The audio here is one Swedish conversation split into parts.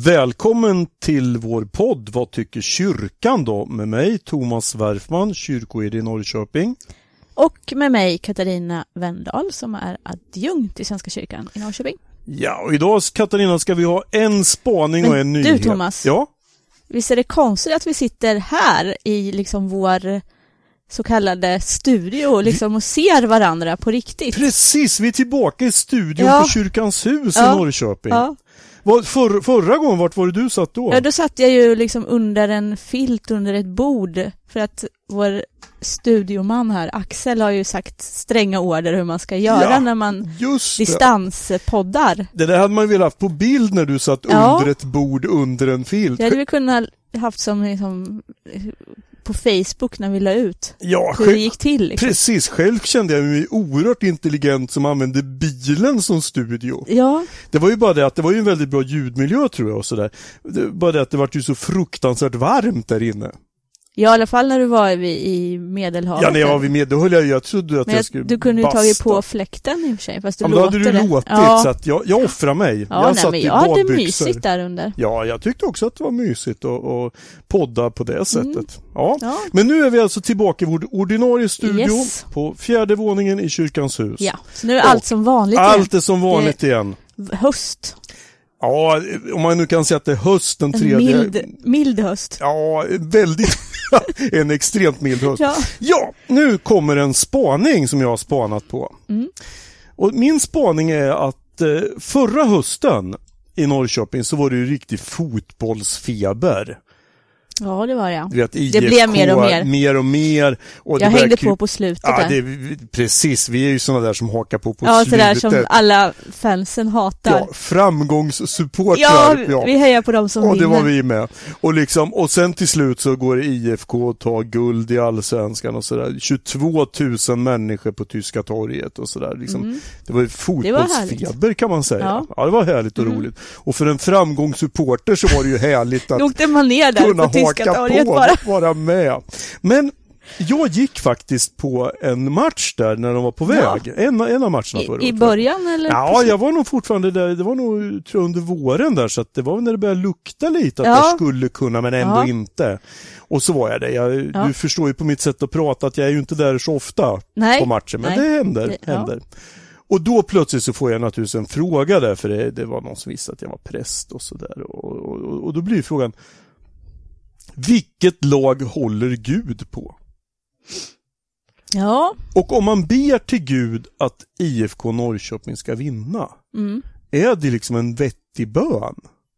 Välkommen till vår podd Vad tycker kyrkan då? Med mig Thomas Werfman, kyrkoherde i Norrköping. Och med mig Katarina Wendahl som är adjunkt i Svenska kyrkan i Norrköping. Ja, och idag Katarina ska vi ha en spaning och en nyhet. Du Thomas, ja? Visst är det konstigt att vi sitter här i liksom vår så kallade studio liksom, och ser varandra på riktigt? Precis, vi är tillbaka i studion på Kyrkans hus i Norrköping. Ja. Förra gången, vart var det du satt då? Ja, då satt jag ju liksom under en filt under ett bord för att vår studioman här, Axel, har ju sagt stränga order hur man ska göra när man distanspoddar. Det där hade man väl haft på bild när du satt under ett bord under en filt. Det hade vi kunnat haft som liksom på Facebook när vi la ut hur det gick till. Liksom. Precis, själv kände jag mig oerhört intelligent som använde bilen som studio. Ja. Det var ju bara det att det var ju en väldigt bra ljudmiljö tror jag och sådär. Bara det att det var ju så fruktansvärt varmt där inne. Ja, i alla fall när du var i Medelhavet. Ja, när jag var vid Medelhavet, jag trodde att jag skulle du kunde ju tagit på fläkten i och för sig, fast du då hade du låtit, så att jag offrar mig. Ja, jag hade mysigt där under. Ja, jag tyckte också att det var mysigt att podda på det sättet. Ja. Men nu är vi alltså tillbaka i vår ordinarie studio på 4:e våningen i Kyrkans hus. Ja, så nu är allt som vanligt igen. Allt är som vanligt igen. Höst. Ja, om man nu kan säga att det är höst den 3:e. Mild höst. Ja, väldigt en extremt mild höst. Ja, nu kommer en spaning som jag har spanat på. Och min spaning är att förra hösten i Norrköping så var det ju riktigt fotbollsfeber. Ja, det var det. Vet, IFK, det blev mer och mer. Och jag hängde på slutet. Ja, precis. Vi är ju såna där som hakar på slutet. Ja, sådär som alla fansen hatar. Ja, framgångssupportrar. Ja, vi hejar på dem som vinner. Och det var vi med. Och sen till slut så går IFK och tar guld i Allsvenskan och sådär. 22 000 människor på Tyska torget och sådär. Liksom, det var ju fotbollsfeber kan man säga. Ja, det var härligt och roligt. Och för en framgångssupporter så var det ju härligt att åkte man ner där på Tyska torget vara med. Men jag gick faktiskt på en match där när de var på väg. En av matcherna förra i början eller? Ja, jag var nog fortfarande där. Det var nog tror jag, under våren där, så att det var när det började lukta lite att jag skulle kunna, men ändå inte. Och så var jag det. Du förstår ju på mitt sätt att prata att jag är ju inte där så ofta på matchen, men det händer. Och då plötsligt så får jag naturligtvis en fråga där, för det var någon som visste att jag var präst och sådär. Och då blir frågan: vilket lag håller Gud på? Ja. Och om man ber till Gud att IFK Norrköping ska vinna, är det liksom en vettig bön?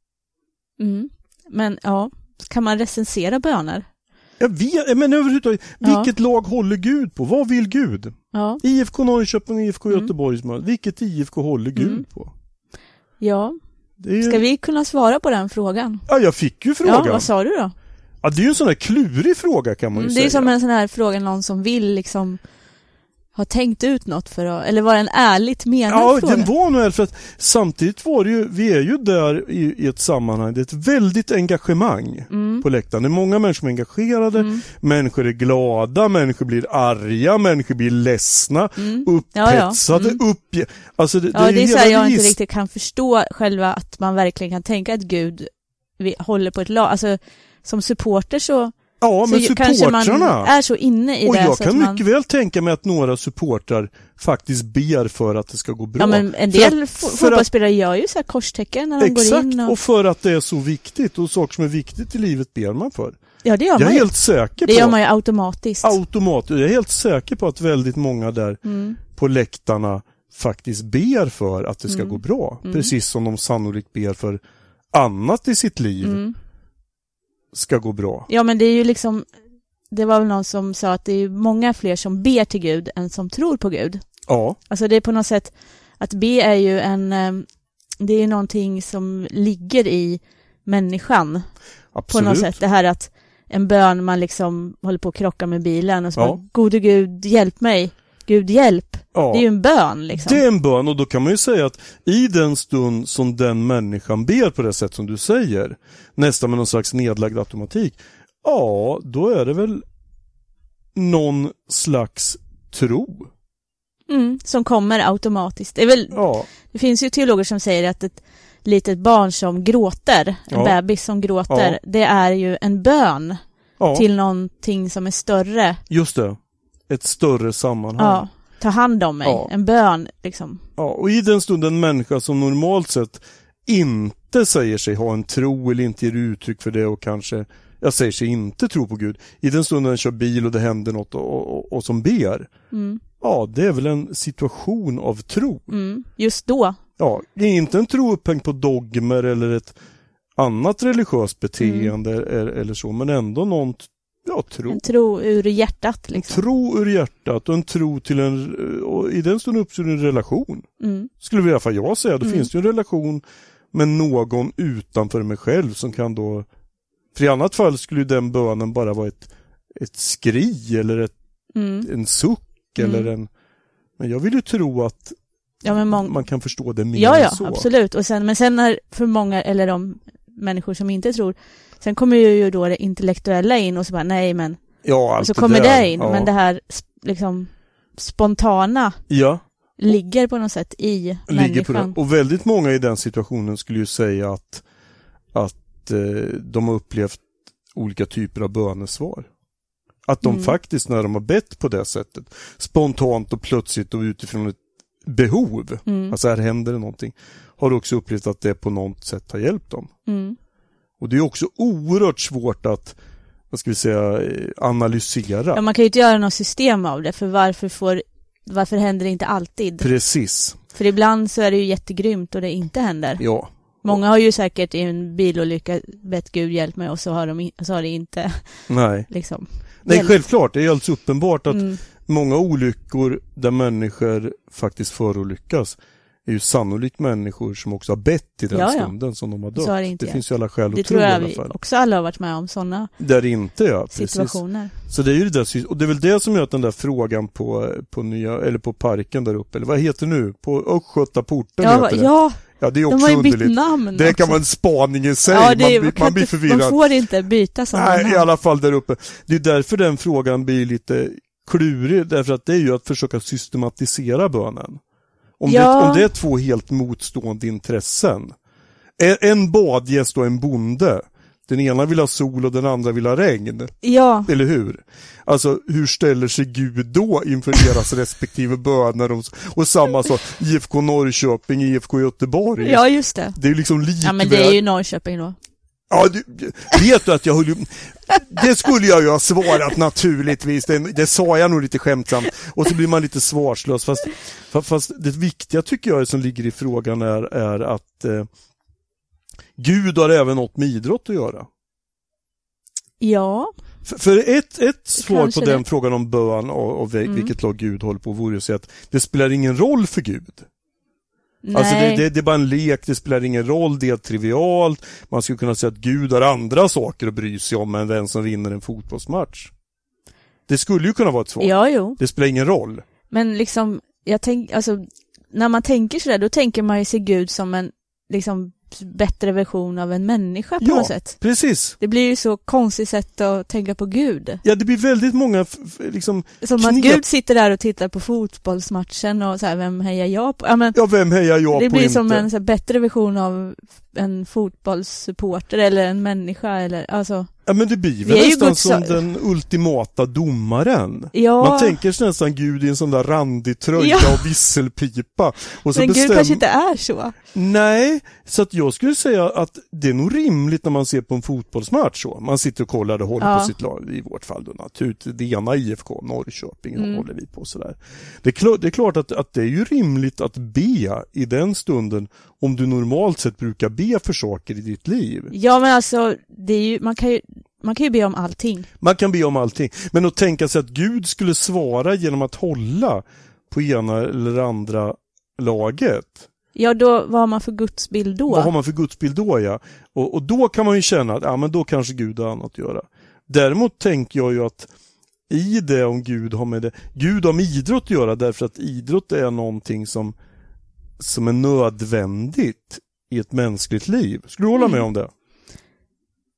Men kan man recensera böner? Jag vet, men överhuvudtaget, vilket lag håller Gud på? Vad vill Gud? Ja. IFK Norrköping, IFK Göteborgs mål. Vilket IFK håller Gud på? Ja. Ska vi kunna svara på den frågan? Ja, jag fick ju frågan. Ja, vad sa du då? Ja, det är ju en sån här klurig fråga kan man ju säga. Det är som en sån här fråga någon som vill liksom ha tänkt ut något för att, eller var det en ärligt menad fråga? Ja, den var nog för att samtidigt var det ju, vi är ju där i ett sammanhang, det är ett väldigt engagemang på läktaren. Det är många människor som är engagerade, människor är glada, människor blir arga, människor blir ledsna, upphetsade, alltså det är så här jag inte riktigt kan förstå själva att man verkligen kan tänka att Gud håller på ett lag, alltså som supporter så men kanske man är så inne i det. Och jag så kan mycket väl tänka mig att några supportrar faktiskt ber för att det ska gå bra. Ja, men en del fotbollsspelare gör ju så här korstecken när de går in. Exakt, och för att det är så viktigt, och saker som är viktigt i livet ber man för. Ja, det gör man. Jag är helt säker på. Det gör man ju automatiskt. Jag är helt säker på att väldigt många där på läktarna faktiskt ber för att det ska gå bra. Precis som de sannolikt ber för annat i sitt liv ska gå bra. Ja, men det är ju liksom, det var väl någon som sa att det är många fler som ber till Gud än som tror på Gud. Ja. Alltså det är på något sätt, att be är ju det är någonting som ligger i människan. Absolut. På något sätt, det här att en bön man liksom håller på att krocka med bilen och så bara, gode Gud, hjälp mig. Gud, hjälp. Ja. Det är ju en bön liksom. Det är en bön, och då kan man ju säga att i den stund som den människan ber på det sätt som du säger, nästan med någon slags nedlagd automatik, då är det väl någon slags tro. Som kommer automatiskt. Det är väl, det finns ju teologer som säger att litet barn som gråter, en bebis som gråter, det är ju en bön till någonting som är större. Just det, ett större sammanhang. Ja, ta hand om mig, en bön liksom. Ja, och i den stunden en människa som normalt sett inte säger sig ha en tro eller inte ger uttryck för det och kanske, jag säger sig inte tro på Gud. I den stunden den kör bil och det händer något och som ber. Ja, det är väl en situation av tro. Just då. Ja, det är inte en tro upphängd på dogmer eller ett annat religiöst beteende eller så, men ändå någon tro. En tro ur hjärtat liksom. En tro ur hjärtat och en tro till och i den stunden uppstår en relation. Skulle i alla fall jag säga, då finns det ju en relation med någon utanför mig själv som kan då, för i annat fall skulle ju den bönen bara vara ett skri eller en suck eller men jag vill ju tro att man kan förstå det mer än så. Ja, absolut. Och sen när för många, eller de människor som inte tror, sen kommer ju då det intellektuella in och så bara, nej men och så kommer det in, men det här liksom spontana ligger på något sätt i människan. Och väldigt många i den situationen skulle ju säga att de har upplevt olika typer av bönesvar. Att de faktiskt, när de har bett på det sättet, spontant och plötsligt och utifrån ett behov, alltså här händer det någonting, har också upplevt att det på något sätt har hjälpt dem. Och det är också oerhört svårt att, vad ska vi säga, analysera. Ja, man kan ju inte göra något system av det, för varför händer det inte alltid? Precis. För ibland så är det ju jättegrymt och det inte händer. Ja. Många har ju säkert i en bilolycka bett Gud hjälp mig och så har det inte. Nej. Liksom. Nej, självklart. Det är alldeles uppenbart att många olyckor där människor faktiskt förolyckas är ju sannolikt människor som också har bett i den stunden som de har dött. Så det finns ju alla skäl det att tro i alla fall. Det tror jag vi också alla har varit med om sådana där inte, situationer. Precis. Så det är ju det där, och det är väl det som gör att den där frågan på nya, eller på parken där uppe, eller vad heter nu? På Östgötaporten heter det. Ja, det är också de har ju underligt. bytt namn det också. kan vara en spaning i sig. Ja, man blir förvirrad. Man får inte byta sådana namn. I alla fall där uppe. Det är därför den frågan blir lite klurig, därför att det är ju att försöka systematisera bönen. Om det är två helt motstående intressen. En badgäst och en bonde. Den ena vill ha sol och den andra vill ha regn. Ja. Eller hur? Alltså, hur ställer sig Gud då inför deras respektive böner? Och samma sak, IFK Norrköping, IFK Göteborg. Ja, just det. Det är liksom likväl. Ja, men det är ju Norrköping då. Ja, vet du att det skulle jag ju ha svarat naturligtvis. Det sa jag nog lite skämtsamt. Och så blir man lite svarslös. Fast det viktiga tycker jag som ligger i frågan är att Gud har även något med idrott att göra. Ja. För ett svar på den frågan om bön och vilket lag Gud håller på vore att säga att det spelar ingen roll för Gud. Nej. Alltså det är bara en lek, det spelar ingen roll, det är trivialt. Man skulle kunna säga att Gud har andra saker att bry sig om än vem som vinner en fotbollsmatch. Det skulle ju kunna vara ett svar. Ja, jo. Det spelar ingen roll. Men liksom, när man tänker sådär, då tänker man ju sig Gud som en liksom bättre version av en människa på något sätt. Precis. Det blir ju så konstigt sätt att tänka på Gud. Ja, det blir väldigt många liksom som att Gud sitter där och tittar på fotbollsmatchen och så här, vem hejar jag på? Ja, vem hejar jag på? Det blir inte? som en så här, bättre version av en fotbollssupporter eller en människa eller alltså. Ja, men det blir väl nästan som den ultimata domaren. Ja. Man tänker sig nästan Gud i en sån där randig tröja och visselpipa. Och så men Gud kanske inte är så. Nej, så att jag skulle säga att det är nog rimligt när man ser på en fotbollsmatch så. Man sitter och kollar och håller på sitt lag, i vårt fall då naturligtvis. Det ena IFK, Norrköping håller vi på sådär. Det är klart att det är ju rimligt att be i den stunden om du normalt sett brukar be för saker i ditt liv. Ja, men alltså det är ju, man kan ju be om allting. Man kan be om allting. Men att tänka sig att Gud skulle svara genom att hålla på ena eller andra laget. Ja, då vad har man för gudsbild då? Vad har man för gudsbild då, ja. Och då kan man ju känna att men då kanske Gud har annat att göra. Däremot tänker jag ju att i det om Gud har med det, Gud har med idrott att göra, därför att idrott är någonting som är nödvändigt i ett mänskligt liv. Skulle du hålla med om det?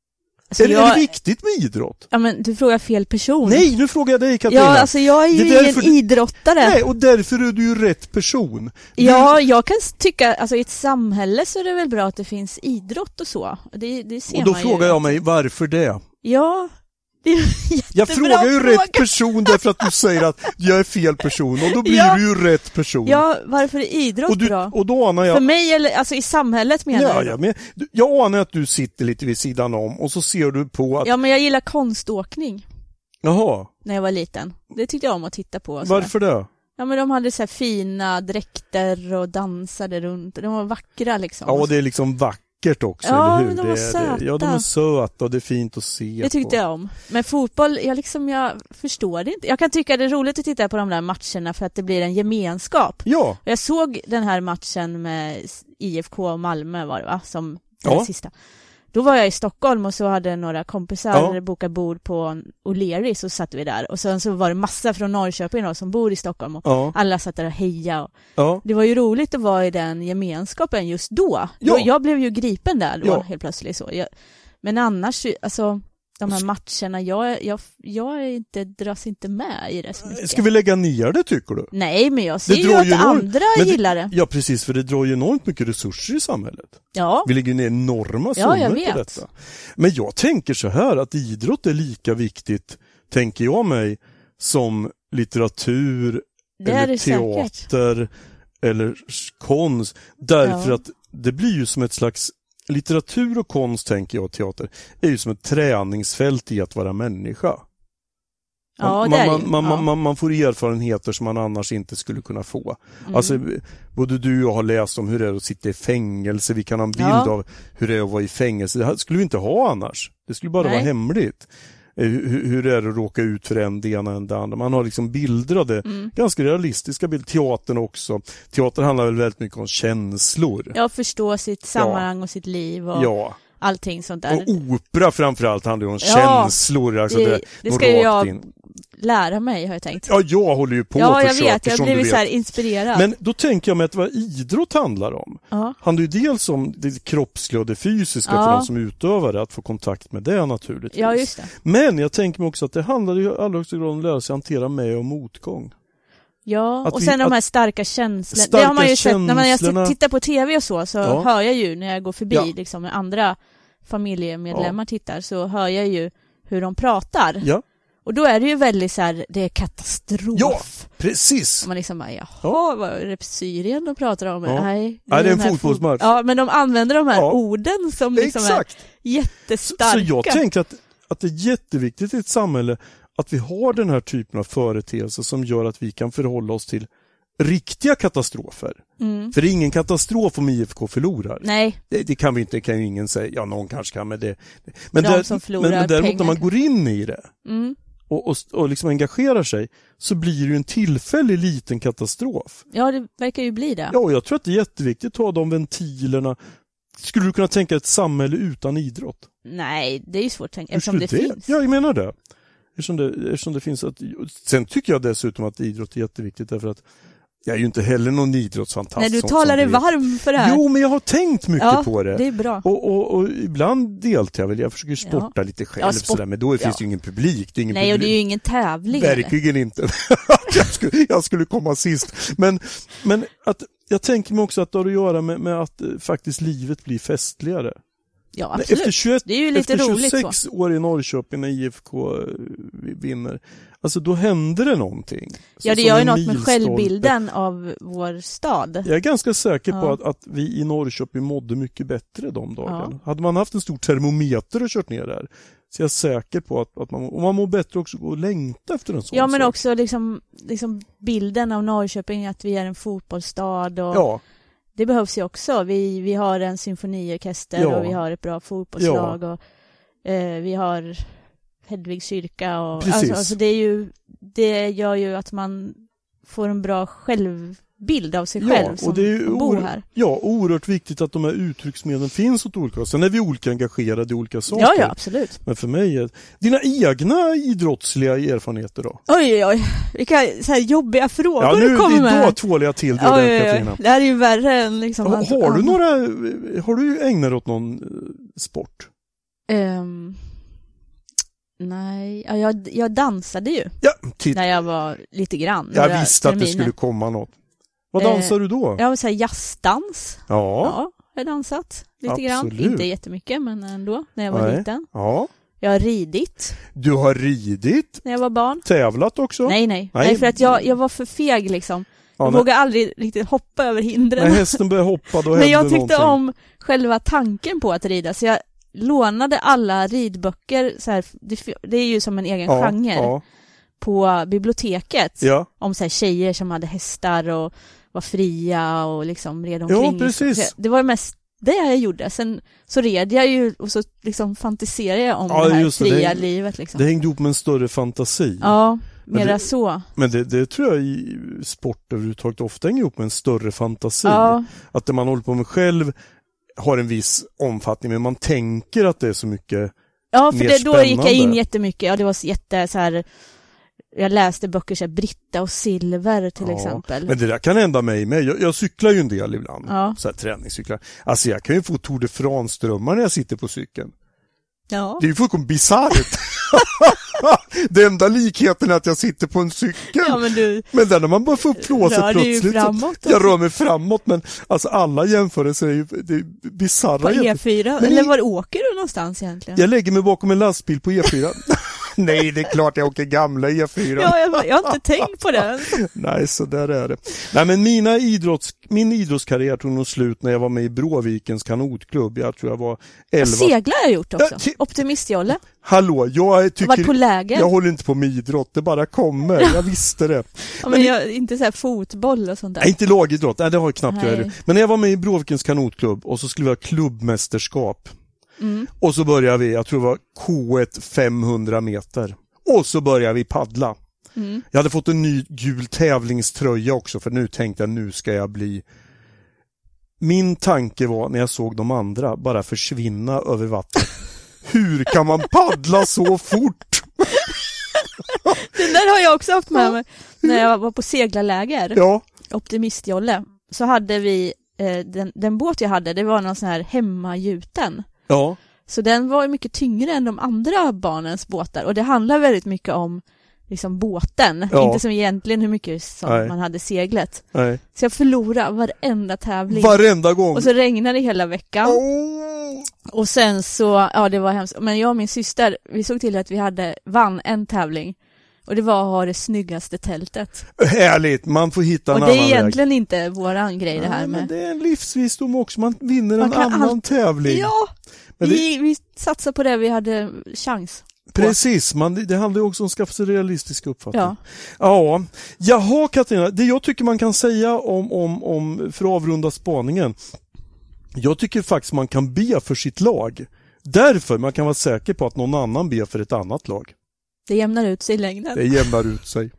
Alltså är det viktigt med idrott? Ja, men du frågar fel person. Nej, nu frågar jag dig, Katarina. Ja, alltså jag är ju ingen idrottare. Nej, och därför är du ju rätt person. Ja, jag kan tycka, alltså i ett samhälle så är det väl bra att det finns idrott och så. Det ser och då man frågar ju. Jag mig, varför det? Ja, det är jag frågar ju rätt person därför att du säger att jag är fel person. Och då blir du ju rätt person. Ja, varför är idrott bra? Och då anar jag... För mig, eller alltså i samhället menar jag. Jag anar att du sitter lite vid sidan om och så ser du på att... Ja, men jag gillar konståkning. Jaha. När jag var liten. Det tyckte jag om att titta på. Varför det? Ja, men de hade så här fina dräkter och dansade runt. De var vackra liksom. Ja, och det är liksom vackert också, ja, eller hur? Men de var söta. Ja, de är söta och det är fint att se. Det tyckte jag om. Men fotboll, jag förstår det inte. Jag kan tycka det är roligt att titta på de där matcherna för att det blir en gemenskap. Ja. Jag såg den här matchen med IFK och Malmö var det, va? Som den sista. Då var jag i Stockholm och så hade några kompisar bokat bord på O'Leary, så satt vi där. Och sen så var det massa från Norrköping då, som bor i Stockholm och alla satt där och hejade. Det var ju roligt att vara i den gemenskapen just då. Jag blev ju gripen där då, helt plötsligt så. Men annars, alltså de här matcherna, jag är inte, dras inte med i det så mycket. Ska vi lägga ner det, tycker du? Nej, men jag ser ju att andra gillar det. Ja, precis, för det drar ju enormt mycket resurser i samhället. Ja. Vi lägger ner enorma summor på detta. Men jag tänker så här, att idrott är lika viktigt, tänker jag mig, som litteratur eller teater eller konst. Därför att det blir ju som ett slags... Litteratur och konst, tänker jag, och teater är ju som ett träningsfält i att vara människa. Man får erfarenheter som man annars inte skulle kunna få. Alltså, både du och jag har läst om hur det är att sitta i fängelse. Vi kan ha en bild av hur det är att vara i fängelse. Det skulle vi inte ha annars. Det skulle bara vara hemligt. Hur det är att råka ut för en det ena än det andra. Man har liksom bilder av det. Ganska realistiska bilder. Teatern också. Teater handlar väl väldigt mycket om känslor. Ja, förstå sitt sammanhang och sitt liv och allting sånt där. Och opera framförallt handlar ju om känslor. Alltså det ska ju jag lära mig, har jag tänkt. Ja, jag håller ju på och försöker. Ja, jag vet. Jag blir så här inspirerad. Men då tänker jag mig att vad idrott handlar om. Handlar ju dels om det kroppsliga och det fysiska för de som utövar det, att få kontakt med det naturligtvis. Ja, just det. Men jag tänker mig också att det handlar ju i allra högsta grad om att lära sig hantera med- och motgång. Ja, och sen de här starka känslorna. Det har man ju sett, när jag tittar på tv och så hör jag ju när jag går förbi liksom, när andra familjemedlemmar tittar, så hör jag ju hur de pratar. Ja. Och då är det ju väldigt så här, det är katastrof. Ja, precis. Och man liksom bara, vad är det Syrien de pratar om? Nej, det är en fotbollsmatch. Ja, men de använder de här orden som liksom är jättestarka. Så jag tänker att det är jätteviktigt i ett samhälle att vi har den här typen av företeelser som gör att vi kan förhålla oss till riktiga katastrofer. För det är ingen katastrof om IFK förlorar. Nej. Det kan vi inte, det kan ju ingen säga. Ja, någon kanske kan, men det... Men däremot när man går in i det och liksom engagerar sig, så blir det ju en tillfällig liten katastrof. Ja, det verkar ju bli det. Ja, och jag tror att det är jätteviktigt att ha de ventilerna. Skulle du kunna tänka ett samhälle utan idrott? Nej, det är ju svårt att tänka, eftersom det finns. Ja, jag menar det. Eftersom det finns sen tycker jag dessutom att idrott är jätteviktigt, därför att jag är ju inte heller någon idrottsfantast. Nej, du talar dig varm för det här. Jo, men jag har tänkt mycket på det. Det är bra. Och ibland deltar jag väl. Jag försöker sporta lite själv sådär, men då finns det ju ingen publik. Det är ingen publik. Och det är ju ingen tävling. Verkligen inte. jag skulle komma sist. Men att jag tänker mig också att det har att göra med att faktiskt livet blir festligare. Ja, absolut. Det är ju lite roligt så. Efter 26 år i Norrköping när IFK vinner, alltså då händer det någonting. Ja, det gör ju något med självbilden av vår stad. Jag är ganska säker på att vi i Norrköping mådde mycket bättre de dagarna. Hade man haft en stor termometer och kört ner där, så jag är säker på att man mår bättre också och längta efter en sån. Ja, men också liksom bilden av Norrköping, att vi är en fotbollsstad och det behövs ju också. Vi har en symfoniorkester och vi har ett bra fotbollslag och vi har Hedvigs kyrka och alltså det gör ju att man får en bra självbild av sig själv som bor här. Ja, oerhört viktigt att de här uttrycksmedlen finns åt olika. Sen är vi olika engagerade i olika saker. Ja, absolut. Men för mig är dina egna idrottsliga erfarenheter då? Oj. Vilka så här jobbiga frågor du kommer med. Ja, då tvålar jag till det, Katarina. Det här är ju värre än liksom... Har du ägnat åt någon sport? Nej, ja, jag dansade ju. Ja, när jag var lite grann. Jag visste att det skulle komma något. Vad dansar du då? Jag vill säga jazzdans. Ja, jag har dansat lite grann. Inte jättemycket, men ändå, när jag var liten. Ja. Jag har ridit. Du har ridit? När jag var barn. Tävlat också? Nej, för att jag var för feg liksom. Jag vågade aldrig riktigt hoppa över hindren. När hästen började hoppa, då hände Men jag tyckte någonting. om själva tanken på att rida, så jag lånade alla ridböcker så här, det är ju som en egen genre på biblioteket om så här tjejer som hade hästar och var fria och liksom red omkring. Ja, precis. Det var mest det jag gjorde. Sen så red jag ju och så liksom fantiserade jag om det här fria livet liksom. Det hängde ihop med en större fantasi. Ja, mera så. Men det tror jag i sport överhuvudtaget ofta hänger ihop med en större fantasi. Ja. Att det man håller på med själv har en viss omfattning, men man tänker att det är så mycket. Ja, för då gick jag in jättemycket. Ja, det var jätte så här. Jag läste böcker så här, Britta och Silver till exempel. Men det där kan hända mig med. Jag cyklar ju en del ibland. Så här träningscyklar. Alltså jag kan ju få Tour de France-drömmar när jag sitter på cykeln. Ja. Det är ju fullkomligt bisarrt. Det enda likheten är att jag sitter på en cykel. Ja, men där när man bara får upp flåset plötsligt. Jag rör mig framåt, men alltså alla jämförelser är ju bisarra. På E4? Eller var åker du någonstans egentligen? Jag lägger mig bakom en lastbil på E4. Nej, det är klart jag åker gamla E4. Ja, jag har inte tänkt på det. Nej, så där är det. Nej, men min idrottskarriär tog nog slut när jag var med i Bråvikens kanotklubb. Jag tror jag var 11. Seglar jag gjort också. Optimistjolle. Hallå, jag tycker på läger. Jag håller inte på med idrott, det bara kommer. Jag visste det. Ja, men jag inte så här fotboll och sånt där. Nej, inte lagidrott. Nej, det har jag knappt gjort. Men när jag var med i Bråvikens kanotklubb och så skulle vi ha klubbmästerskap. Och så började vi, jag tror det var K1 500 meter. Och så började vi paddla. Jag hade fått en ny gul tävlingströja också, för nu tänkte jag, nu ska jag bli. Min tanke var när jag såg de andra bara försvinna över vattnet. Hur kan man paddla så fort? Det där har jag också haft med mig när jag var på seglarläger. Ja. Optimistjolle. Så hade vi den båt jag hade, det var någon sån här hemmagjuten. Ja. Så den var mycket tyngre än de andra barnens båtar. Och det handlar väldigt mycket om liksom båten. Ja. Inte som egentligen hur mycket som man hade seglet. Nej. Så jag förlorade varenda tävling. Varenda gång. Och så regnade det hela veckan. Och sen så, det var hemskt. Men jag och min syster, vi såg till att vi vann en tävling. Och det var att ha det snyggaste tältet. Härligt, man får hitta en annan väg. Och det är egentligen inte våran grej det här med. Men det är en livsvisdom också, man vinner en annan tävling. Ja, vi satsar på det, vi hade chans. Precis, det handlar ju också om att skaffa sig realistisk uppfattning. Ja. Jaha, Katarina, det jag tycker man kan säga om för att avrunda spaningen. Jag tycker faktiskt man kan be för sitt lag. Därför man kan vara säker på att någon annan ber för ett annat lag. Det jämnar ut sig i längden. Det jämnar ut sig.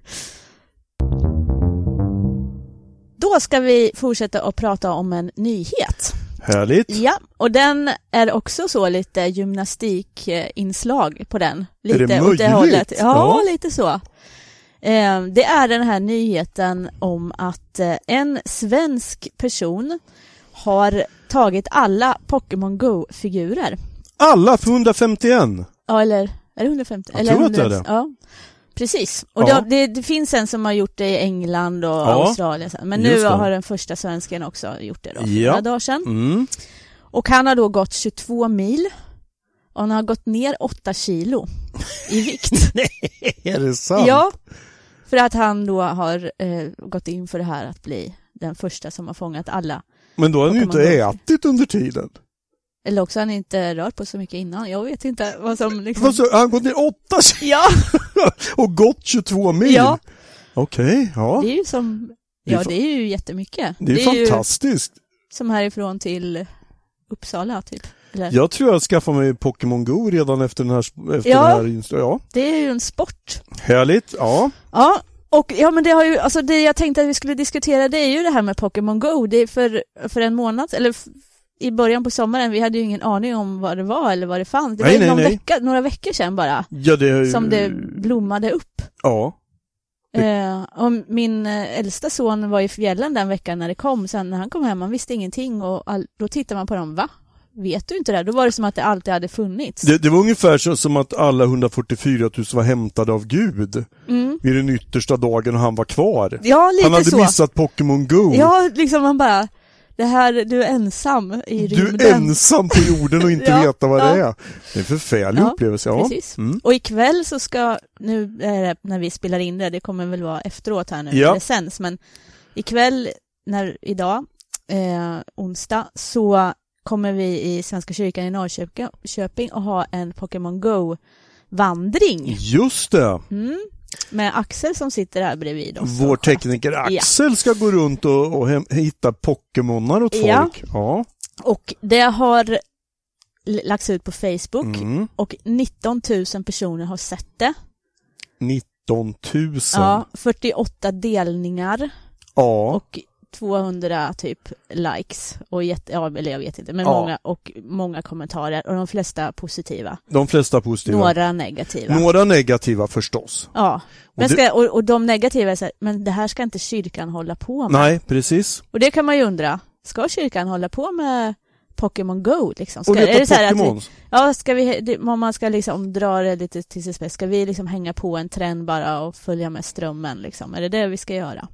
Då ska vi fortsätta att prata om en nyhet. Härligt. Ja, och den är också så lite gymnastikinslag på den. Lite är det möjligt? Åt det hållet. Ja, lite så. Det är den här nyheten om att en svensk person har tagit alla Pokémon Go-figurer. Alla för 151? Ja, eller är det 150? Jag eller tror att det är det. Ja, precis. Och det finns en som har gjort det i England och Australien. Men nu har den första svensken också gjort det då. Några dagar sedan. Och han har då gått 22 mil. Och han har gått ner 8 kilo i vikt. Nej, är det sant? Ja, för att han då har gått in för det här att bli den första som har fångat alla. Men då har han ju inte ätit under tiden. Eller också har han inte rört på så mycket innan. Jag vet inte vad som liksom. Han har gått ner 8 kilo. Ja. Och gått 22 mil. Ja. Okej, ja. Det är ju som. Det är ju jättemycket. Det är fantastiskt. Som härifrån till Uppsala typ. Eller? Jag tror jag skaffar mig Pokémon Go redan efter den här. Ja, det är ju en sport. Härligt, ja. Ja, och men det har ju, alltså det jag tänkte att vi skulle diskutera, det är ju det här med Pokémon Go. Det är för en månad, eller i början på sommaren, vi hade ju ingen aning om vad det var eller vad det fanns. Det var några veckor sedan bara som det blommade upp. Ja. Och min äldsta son var i fjällen den veckan när det kom. Sen när han kom hem, man visste ingenting och då tittar man på dem, va? vet du inte det. Då var det som att det alltid hade funnits. Det var ungefär som att alla 144 000 var hämtade av Gud vid den yttersta dagen och han var kvar. Ja, lite han hade så. missat Pokémon Go. Ja, liksom man bara, det här, du är ensam i rymden. Du är ensam på jorden och inte veta vad det är. Det är en förfärlig upplevelse. Ja, precis. Och ikväll så ska, nu är det, när vi spelar in det kommer väl vara efteråt här nu, det sänds, men ikväll, idag, onsdag, så kommer vi i Svenska kyrkan i Norrköping och ha en Pokémon Go-vandring. Just det. Med Axel som sitter här bredvid oss. Vår tekniker Axel ska gå runt och hitta Pokémonar åt folk. Ja. Och det har lagts ut på Facebook och 19 000 personer har sett det. 19 000? Ja, 48 delningar. Ja. Och 200 typ likes och eller jag vet inte, men många kommentarer och de flesta positiva. Några negativa förstås. Ja. Men och de negativa är så här, men det här ska inte kyrkan hålla på med. Nej, precis. Och det kan man ju undra, ska kyrkan hålla på med Pokémon Go liksom? Är det så här att ska vi om man ska liksom dra det lite till sin spets, ska vi liksom hänga på en trend bara och följa med strömmen liksom? Är det vi ska göra?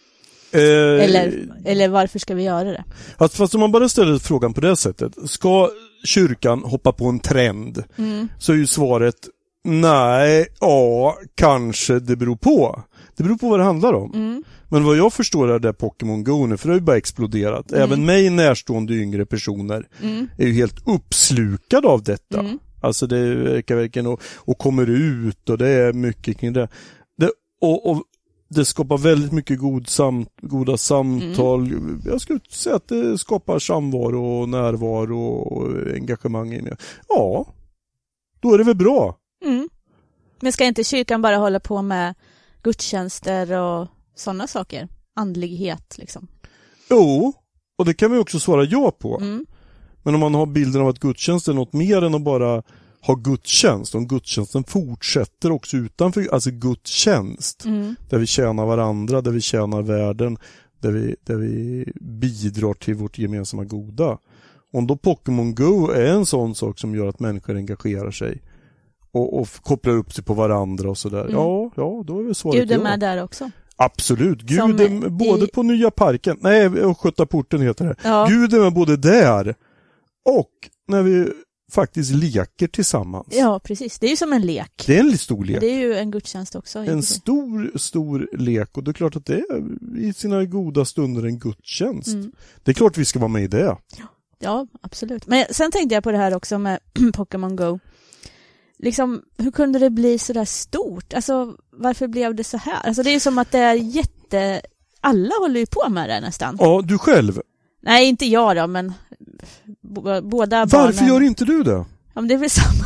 Eller varför ska vi göra det? Fast om man bara ställer frågan på det sättet, ska kyrkan hoppa på en trend, så är ju svaret nej, kanske det beror på. Det beror på vad det handlar om. Men vad jag förstår är det Pokémon Go nu, för det har ju bara exploderat. Även mig närstående yngre personer är ju helt uppslukade av detta. Alltså det verkar verkligen och kommer ut och det är mycket kring det. Och det skapar väldigt mycket goda samtal. Jag skulle säga att det skapar samvaro och närvaro och engagemang i det. Ja, då är det väl bra. Men ska inte kyrkan bara hålla på med gudstjänster och sådana saker? Andlighet liksom. Jo, och det kan vi också svara ja på. Men om man har bilden av att gudstjänst är något mer än att bara ha gudstjänst, om gudstjänsten fortsätter också utanför, alltså gudstjänst, där vi tjänar varandra, där vi tjänar världen, där vi bidrar till vårt gemensamma goda. Om då Pokémon Go är en sån sak som gör att människor engagerar sig och kopplar upp sig på varandra och sådär, ja, då är det svaret. Gud är med där också. Absolut, Gud är både på Nya Parken, och Skötaporten heter det. Ja. Gud är med både där och när vi faktiskt leker tillsammans. Ja, precis. Det är ju som en lek. Det är en stor lek. Det är ju en gudstjänst också. En stor lek, och det är klart att det är i sina goda stunder en gudstjänst. Det är klart vi ska vara med i det. Ja, absolut. Men sen tänkte jag på det här också med Pokémon Go. Liksom, hur kunde det bli så där stort? Alltså, varför blev det så här? Alltså, det är ju som att det är alla håller ju på med det nästan. Ja, du själv? Nej, inte jag då, men båda barnen. Varför gör inte du det? Ja, men det är väl samma.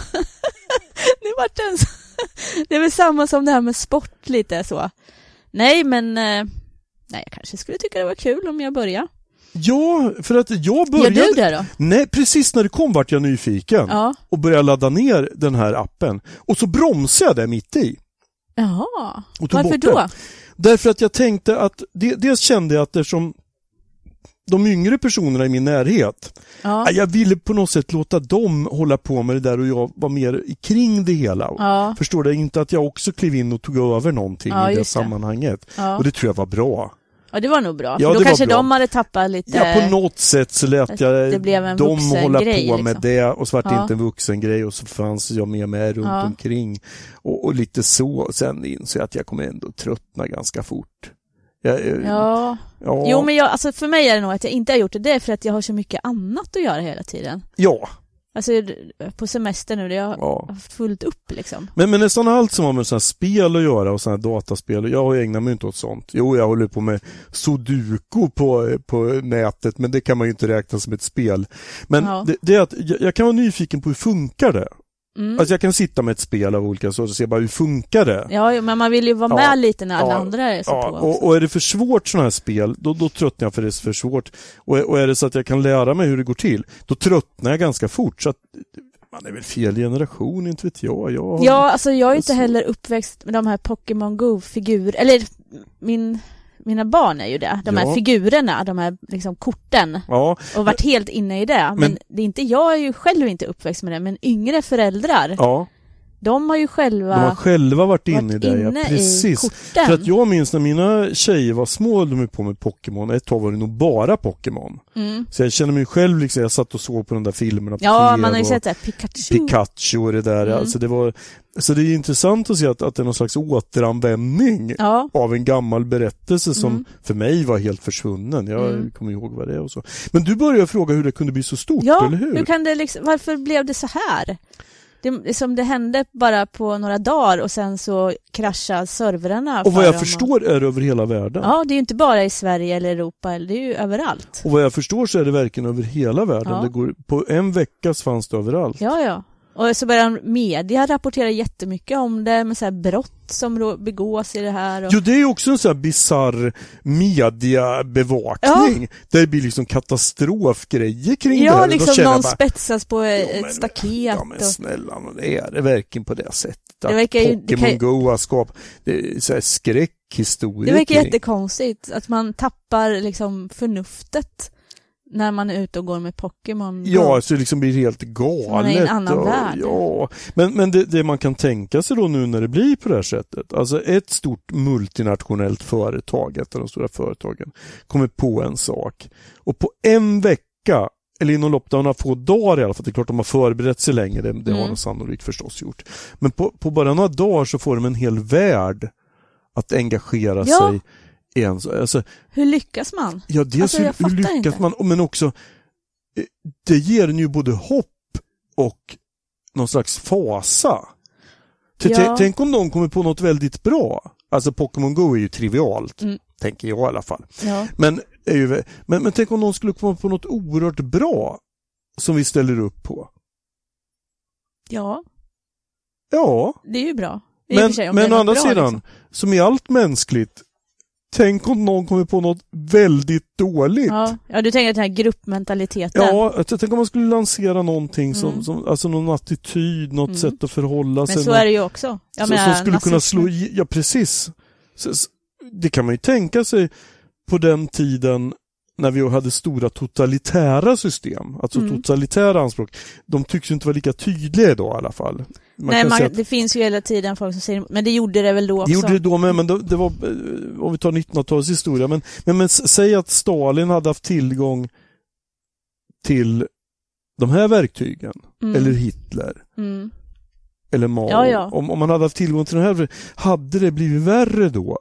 Det är väl samma som det här med sport lite så. Nej, men jag kanske skulle tycka det var kul om jag börjar. Ja, för att jag började... Gör du det då? Nej, precis när det kom vart jag nyfiken. Ja. Och började ladda ner den här appen. Och så bromsade jag det mitt i. Jaha, varför då? Därför att jag tänkte att... Dels kände jag att eftersom de yngre personerna i min närhet, jag ville på något sätt låta dem hålla på med det där och jag var mer kring det hela. Ja. Förstår du inte att jag också klev in och tog över någonting i det sammanhanget. Ja. Och det tror jag var bra. Ja, det var nog bra. Ja, för då kanske de hade tappat lite... Ja, på något sätt så lät jag dem hålla på liksom med det och så var det inte en vuxen grej och så fanns jag med runt omkring. Och lite så. Sen insåg jag att jag kommer ändå tröttna ganska fort. Ja. Jo, men alltså för mig är det nog att jag inte har gjort det. Det är för att jag har så mycket annat att göra hela tiden. Ja. Alltså på semester nu, det har jag haft fullt upp liksom. Men nästan allt som har med sådana spel att göra och sådana dataspel, jag ägnar mig inte åt sånt. Jo, jag håller på med Sudoku på nätet, men det kan man ju inte räkna som ett spel. Men det är att jag kan vara nyfiken på hur funkar det. Alltså jag kan sitta med ett spel av olika sorter och se bara hur funkar det. Ja, men man vill ju vara med lite när alla andra är så på också. Och är det för svårt sådana här spel, då tröttnar jag för det är för svårt. Och är det så att jag kan lära mig hur det går till, då tröttnar jag ganska fort. Så att man är väl fel generation, inte vet jag. Alltså jag är inte heller uppväxt med de här Pokémon Go-figurer. Eller mina barn är ju det. De här figurerna, de här liksom korten. Ja. Och varit helt inne i det. Men det är inte, jag är ju själv inte uppväxt med det, men yngre föräldrar. Ja. De har ju själva varit inne i det, ja, precis. För att jag minns när mina tjejer var små, de är på med Pokémon. Ett tag var det nog bara Pokémon. Så jag känner mig själv liksom, jag satt och såg på de där filmerna. Ja, man har ju sett det, Pikachu och det där. Alltså det var, så det är intressant att se att det är någon slags återanvändning av en gammal berättelse som för mig var helt försvunnen. Jag kommer ihåg vad det är och så. Men du började fråga hur det kunde bli så stort, eller hur? Hur kan det liksom, varför blev det så här? Det hände bara på några dagar och sen så kraschade servrarna. Och vad jag förstår är det över hela världen. Ja, det är ju inte bara i Sverige eller Europa, det är ju överallt. Och vad jag förstår så är det verkligen över hela världen. Ja. Det går, på en vecka fanns det överallt. Ja. Och så börjar media rapportera jättemycket om det med så här brott som begås i det här. Och... Jo, det är ju också en så här bizarr mediebevakning. Ja. Det blir liksom katastrofgrejer kring det. Ja, liksom någon spetsas på ett staket. Ja, men snälla, det är verkligen på det sättet. Att Pokémon Go har skapat så här skräckhistorier. Det verkar jättekonstigt att man tappar liksom förnuftet när man är ute och går med Pokémon. Ja, så det liksom blir helt galet. Man är i en annan värld. Ja. Men det man kan tänka sig då nu när det blir på det här sättet. Alltså ett stort multinationellt företag, ett av de stora företagen, kommer på en sak. Och på en vecka, eller inom loppet av några få dagar i alla fall, det är klart de har förberett sig länge, det har de sannolikt förstås gjort. Men på bara några dagar så får de en hel värld att engagera sig. Alltså, hur lyckas man? Ja, dels hur lyckas man, men också det ger en ju både hopp och någon slags fasa. Tänk om någon kommer på något väldigt bra. Alltså Pokémon Go är ju trivialt, tänker jag i alla fall. Ja. Men tänk om någon skulle komma på något oerhört bra som vi ställer upp på. Ja. Ja. Det är ju bra. Men å andra sidan, liksom, som i allt mänskligt, tänk om någon kommer på något väldigt dåligt. Ja, du tänker att den här gruppmentaliteten. Ja, jag tänker om man skulle lansera någonting som alltså någon attityd, något sätt att förhålla sig. Men så är det ju också. Som skulle kunna slå ja, precis. Så, det kan man ju tänka sig på den tiden när vi hade stora totalitära system, alltså totalitära anspråk. De tycks ju inte vara lika tydliga idag i alla fall. Det finns ju hela tiden folk som säger, men det gjorde det väl då också. Det gjorde det då med, men det var, om vi tar 1900-talets historia, men säg att Stalin hade haft tillgång till de här verktygen, eller Hitler, eller Mao. Ja. Om man hade haft tillgång till den här, hade det blivit värre då?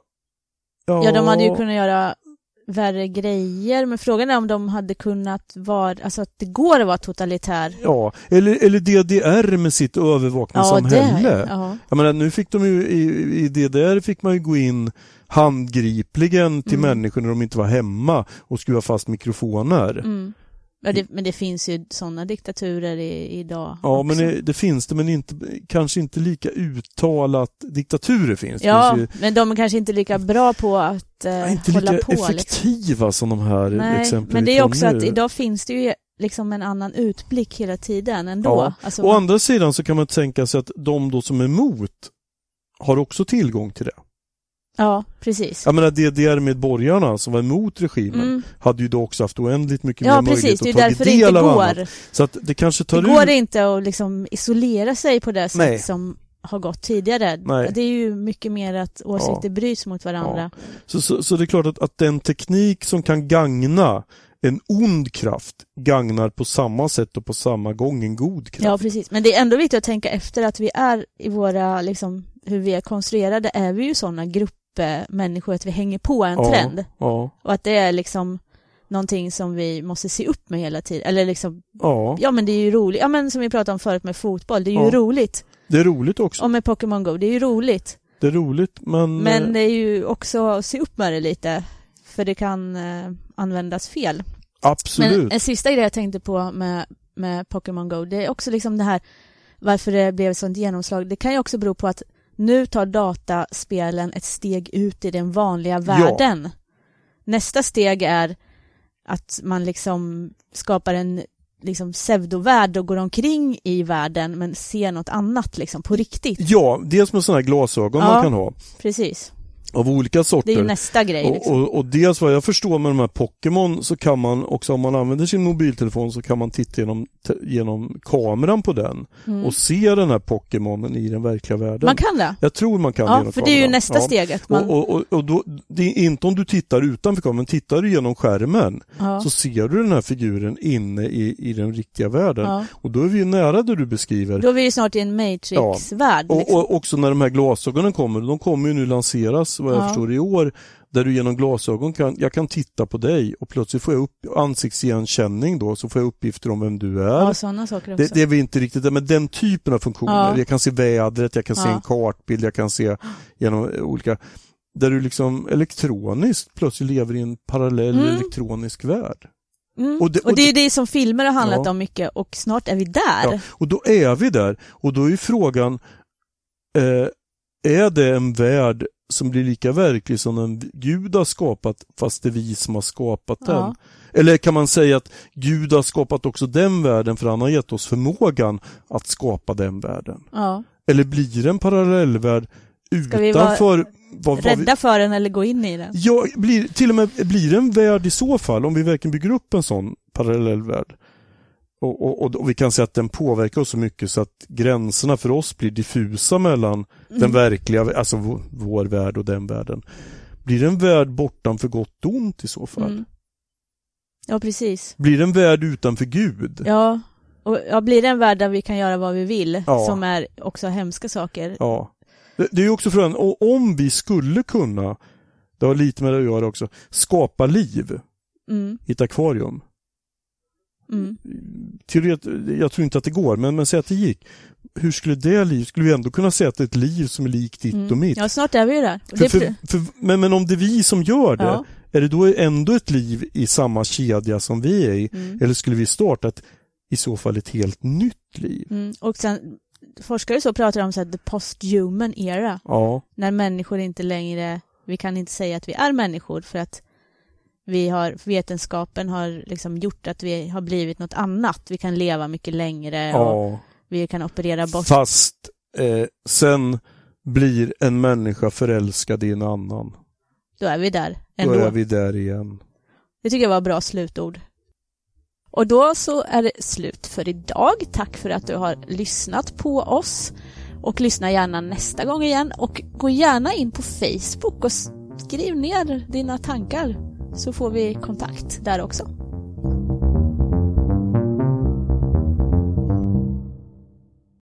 Ja, de hade ju kunnat göra värre grejer, men frågan är om de hade kunnat vara, alltså att det går att vara totalitär. Ja, eller DDR med sitt övervakningssamhälle. Jag menar, nu fick de ju i DDR fick man ju gå in handgripligen till människor när de inte var hemma och skruva fast mikrofoner. Men det finns ju sådana diktaturer idag. Ja, också. Men det finns det, men kanske inte lika uttalat. Diktaturer finns. Ja, finns ju, men de är kanske inte lika bra på att inte hålla lika på. Effektiva som de här exemplen. Men det är också nu. Att idag finns det ju liksom en annan utblick hela tiden ändå. Ja. Alltså Å andra sidan så kan man tänka sig att de då som är emot har också tillgång till det. Ja, precis. Jag menar, DDR-medborgarna som var emot regimen hade ju då också haft oändligt mycket mer möjlighet att ta del av annat. Så att det kanske tar går inte att liksom isolera sig på det sätt som har gått tidigare. Nej. Det är ju mycket mer att åsikter bryts mot varandra. Ja. Så det är klart att den teknik som kan gagna en ond kraft gagnar på samma sätt och på samma gång en god kraft. Ja, precis. Men det är ändå viktigt att tänka efter att vi är i våra, liksom, hur vi är konstruerade, är vi ju sådana gruppmänniskor att vi hänger på en trend. Ja. Och att det är liksom någonting som vi måste se upp med hela tiden. Eller liksom, men det är ju roligt. Ja, men som vi pratade om förut med fotboll, det är ju roligt. Det är roligt också. Och med Pokémon Go, det är ju roligt. Det är roligt, men det är ju också att se upp med det lite. För det kan användas fel. Absolut. Men en sista grej jag tänkte på med Pokémon Go, det är också liksom det här, varför det blev ett sånt genomslag. Det kan ju också bero på att nu tar dataspelen ett steg ut i den vanliga världen. Ja. Nästa steg är att man liksom skapar en liksom pseudovärld och går omkring i världen men ser något annat liksom på riktigt. Ja, dels med sådana här glasögon man kan ha. Precis. Av olika sorter. Det är ju nästa grej. Liksom. Och dels vad jag förstår med de här Pokémon så kan man också, om man använder sin mobiltelefon så kan man titta genom kameran på den och se den här Pokémonen i den verkliga världen. Man kan det? Jag tror man kan genom kameran. För det är ju nästa steget. Och då, det är inte om du tittar utanför kameran, tittar du genom skärmen så ser du den här figuren inne i den riktiga världen. Ja. Och då är vi ju nära det du beskriver. Då är vi ju snart i en Matrix-värld. Ja. Och också när de här glasögonen kommer, de kommer ju nu lanseras vad jag förstår i år, där du genom glasögon jag kan titta på dig och plötsligt får jag upp ansiktsigenkänning då, så får jag uppgifter om vem du är. Ja, sådana saker också. Det är vi inte riktigt där, men den typen av funktioner. Ja. Jag kan se vädret, jag kan se en kartbild, jag kan se genom olika, där du liksom elektroniskt plötsligt lever i en parallell elektronisk värld. Och det är det som filmer har handlat om mycket, och snart är vi där. Ja, och då är vi där. Och då är ju frågan, är det en värld som blir lika verklig som en Gud har skapat, fast det är vi som har skapat den? Eller kan man säga att Gud har skapat också den världen, för han har gett oss förmågan att skapa den världen? Ja. Eller blir det en parallellvärld utanför? Ska vi vara rädda för den eller gå in i den? Ja, till och med blir det en värld i så fall, om vi verkligen bygger upp en sån parallellvärld. Och vi kan säga att den påverkar oss så mycket så att gränserna för oss blir diffusa mellan den verkliga, alltså vår värld och den världen. Blir det en värld bortanför gott och ont i så fall? Ja, precis. Blir det en värld utanför Gud? Ja, och blir det en värld där vi kan göra vad vi vill, som är också hemska saker? Ja. Det är ju också frågan, och om vi skulle kunna, det har lite med det att göra också, skapa liv i ett akvarium. Jag tror inte att det går, men säg att det gick. Hur skulle det liv, skulle vi ändå kunna säga att det är ett liv som är likt ditt och mitt? Ja, snart är vi ju där. Men om det är vi som gör det, är det då ändå ett liv i samma kedja som vi är i? Eller skulle vi starta i så fall ett helt nytt liv? Och sen forskare så pratar om så här, the post-human era. Ja. När människor inte längre, vi kan inte säga att vi är människor, för att vetenskapen har liksom gjort att vi har blivit något annat. Vi kan leva mycket längre och vi kan operera bort. Fast sen blir en människa förälskad i en annan. Då är vi där ändå. Då är vi där igen. Det tycker jag var bra slutord. Och då så är det slut för idag. Tack för att du har lyssnat på oss. Och lyssna gärna nästa gång igen. Och gå gärna in på Facebook och skriv ner dina tankar, så får vi kontakt där också.